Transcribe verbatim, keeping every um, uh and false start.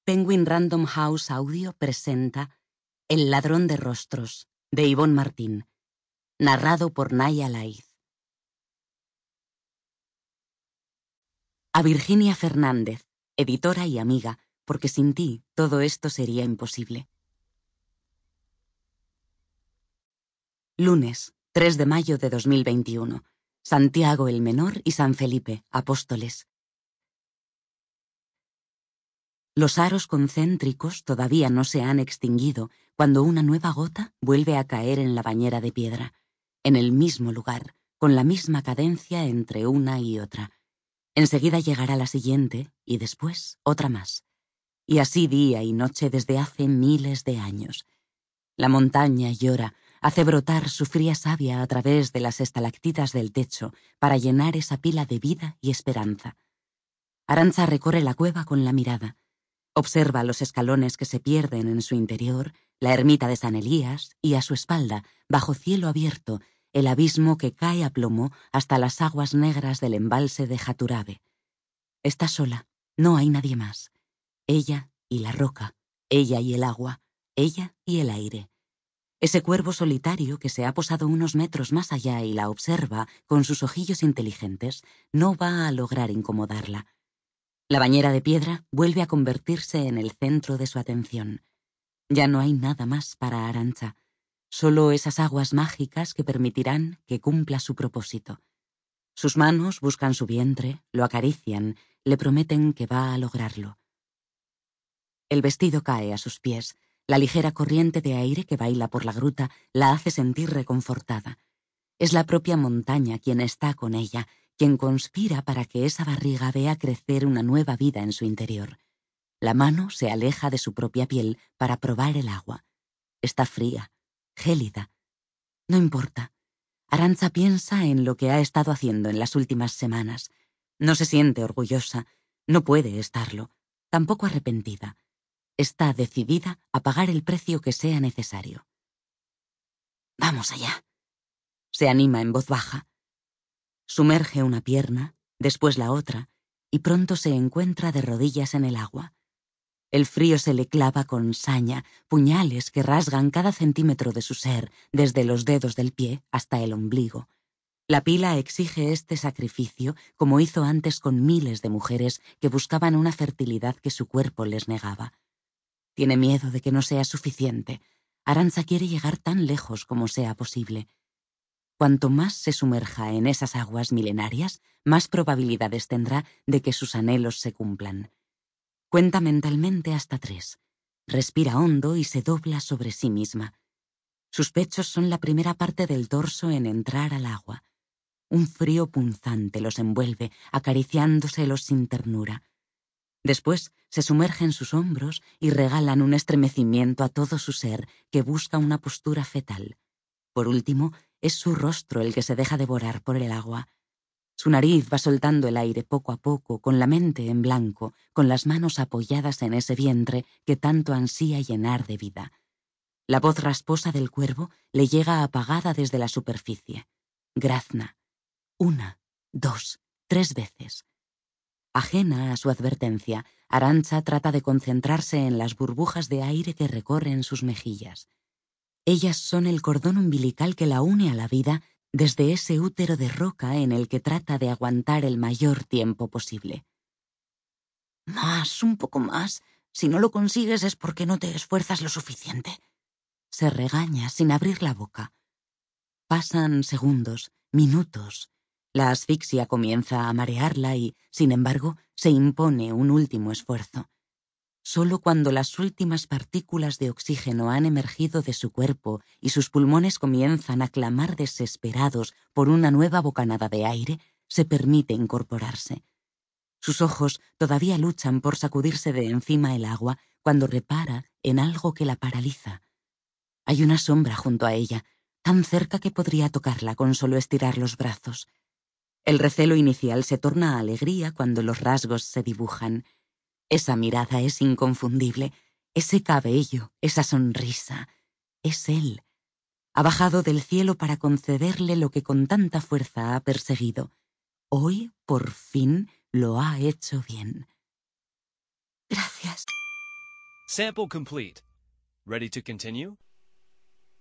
Penguin Random House Audio presenta El ladrón de rostros, de Ivonne Martín, narrado por Naya Laiz. A Virginia Fernández, editora y amiga, porque sin ti todo esto sería imposible. Lunes, tres de mayo de dos mil veintiuno. Santiago el Menor y San Felipe, apóstoles. Los aros concéntricos todavía no se han extinguido cuando una nueva gota vuelve a caer en la bañera de piedra, en el mismo lugar, con la misma cadencia entre una y otra. Enseguida llegará la siguiente y después otra más. Y así día y noche desde hace miles de años. La montaña llora, hace brotar su fría savia a través de las estalactitas del techo para llenar esa pila de vida y esperanza. Arantxa recorre la cueva con la mirada. Observa los escalones que se pierden en su interior, la ermita de San Elías y a su espalda, bajo cielo abierto, el abismo que cae a plomo hasta las aguas negras del embalse de Haturabé. Está sola, no hay nadie más. Ella y la roca, ella y el agua, ella y el aire. Ese cuervo solitario que se ha posado unos metros más allá y la observa con sus ojillos inteligentes no va a lograr incomodarla. La bañera de piedra vuelve a convertirse en el centro de su atención. Ya no hay nada más para Arantxa, solo esas aguas mágicas que permitirán que cumpla su propósito. Sus manos buscan su vientre, lo acarician, le prometen que va a lograrlo. El vestido cae a sus pies. La ligera corriente de aire que baila por la gruta la hace sentir reconfortada. Es la propia montaña quien está con ella, quien conspira para que esa barriga vea crecer una nueva vida en su interior. La mano se aleja de su propia piel para probar el agua. Está fría, gélida. No importa. Arantxa piensa en lo que ha estado haciendo en las últimas semanas. No se siente orgullosa, no puede estarlo, tampoco arrepentida. Está decidida a pagar el precio que sea necesario. «Vamos allá», se anima en voz baja. Sumerge una pierna, después la otra, y pronto se encuentra de rodillas en el agua. El frío se le clava con saña, puñales que rasgan cada centímetro de su ser, desde los dedos del pie hasta el ombligo. La pila exige este sacrificio, como hizo antes con miles de mujeres que buscaban una fertilidad que su cuerpo les negaba. Tiene miedo de que no sea suficiente. Arantxa quiere llegar tan lejos como sea posible. Cuanto más se sumerja en esas aguas milenarias, más probabilidades tendrá de que sus anhelos se cumplan. Cuenta mentalmente hasta tres. Respira hondo y se dobla sobre sí misma. Sus pechos son la primera parte del torso en entrar al agua. Un frío punzante los envuelve, acariciándoselos sin ternura. Después se sumergen sus hombros y regalan un estremecimiento a todo su ser que busca una postura fetal. Por último, es su rostro el que se deja devorar por el agua. Su nariz va soltando el aire poco a poco, con la mente en blanco, con las manos apoyadas en ese vientre que tanto ansía llenar de vida. La voz rasposa del cuervo le llega apagada desde la superficie. Grazna. Una, dos, tres veces. Ajena a su advertencia, Arantxa trata de concentrarse en las burbujas de aire que recorren sus mejillas. Ellas son el cordón umbilical que la une a la vida desde ese útero de roca en el que trata de aguantar el mayor tiempo posible. «Más, un poco más. Si no lo consigues es porque no te esfuerzas lo suficiente», se regaña sin abrir la boca. Pasan segundos, minutos. La asfixia comienza a marearla y, sin embargo, se impone un último esfuerzo. Solo cuando las últimas partículas de oxígeno han emergido de su cuerpo y sus pulmones comienzan a clamar desesperados por una nueva bocanada de aire, se permite incorporarse. Sus ojos todavía luchan por sacudirse de encima el agua cuando repara en algo que la paraliza. Hay una sombra junto a ella, tan cerca que podría tocarla con solo estirar los brazos. El recelo inicial se torna alegría cuando los rasgos se dibujan. Esa mirada es inconfundible, ese cabello, esa sonrisa. Es él. Ha bajado del cielo para concederle lo que con tanta fuerza ha perseguido. Hoy, por fin, lo ha hecho bien. «Gracias», Sample complete. Ready to continue?